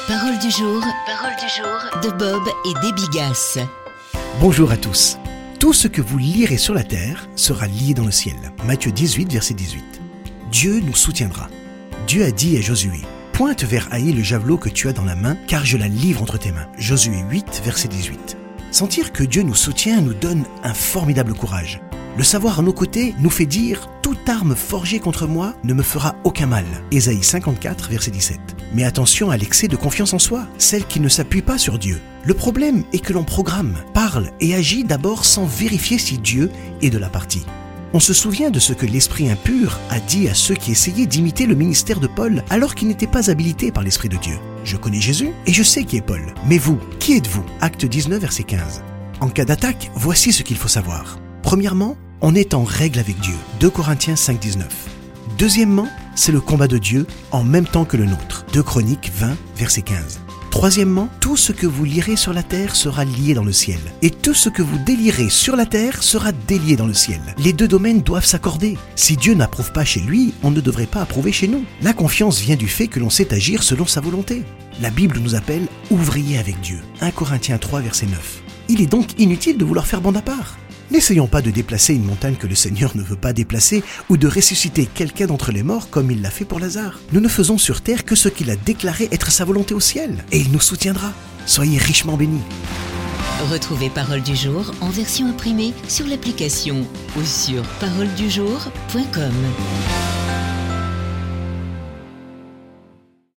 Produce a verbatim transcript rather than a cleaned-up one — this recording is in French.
Parole du jour, parole du jour de Bob et des Bigasses. Bonjour à tous. Tout ce que vous lirez sur la terre sera lié dans le ciel. Matthieu dix-huit, verset dix-huit. Dieu nous soutiendra. Dieu a dit à Josué, pointe vers Haï le javelot que tu as dans la main, car je la livre entre tes mains. Josué huit, verset dix-huit. Sentir que Dieu nous soutient nous donne un formidable courage. Le savoir à nos côtés nous fait dire « Toute arme forgée contre moi ne me fera aucun mal » Ésaïe cinquante-quatre, verset dix-sept. Mais attention à l'excès de confiance en soi, celle qui ne s'appuie pas sur Dieu. Le problème est que l'on programme, parle et agit d'abord sans vérifier si Dieu est de la partie. On se souvient de ce que l'esprit impur a dit à ceux qui essayaient d'imiter le ministère de Paul alors qu'il n'était pas habilité par l'Esprit de Dieu. Je connais Jésus et je sais qui est Paul. Mais vous, qui êtes-vous ? Acte dix-neuf, verset quinze. En cas d'attaque, voici ce qu'il faut savoir. Premièrement, on est en règle avec Dieu. deux Corinthiens cinq, dix-neuf. Deuxièmement, c'est le combat de Dieu en même temps que le nôtre. deux Chroniques vingt, verset quinze. Troisièmement, tout ce que vous lirez sur la terre sera lié dans le ciel. Et tout ce que vous délirez sur la terre sera délié dans le ciel. Les deux domaines doivent s'accorder. Si Dieu n'approuve pas chez lui, on ne devrait pas approuver chez nous. La confiance vient du fait que l'on sait agir selon sa volonté. La Bible nous appelle ouvriers avec Dieu. un Corinthiens trois, verset neuf. Il est donc inutile de vouloir faire bande à part. N'essayons pas de déplacer une montagne que le Seigneur ne veut pas déplacer ou de ressusciter quelqu'un d'entre les morts comme il l'a fait pour Lazare. Nous ne faisons sur terre que ce qu'il a déclaré être sa volonté au ciel et il nous soutiendra. Soyez richement bénis. Retrouvez Parole du jour en version imprimée sur l'application ou sur parole du jour point com.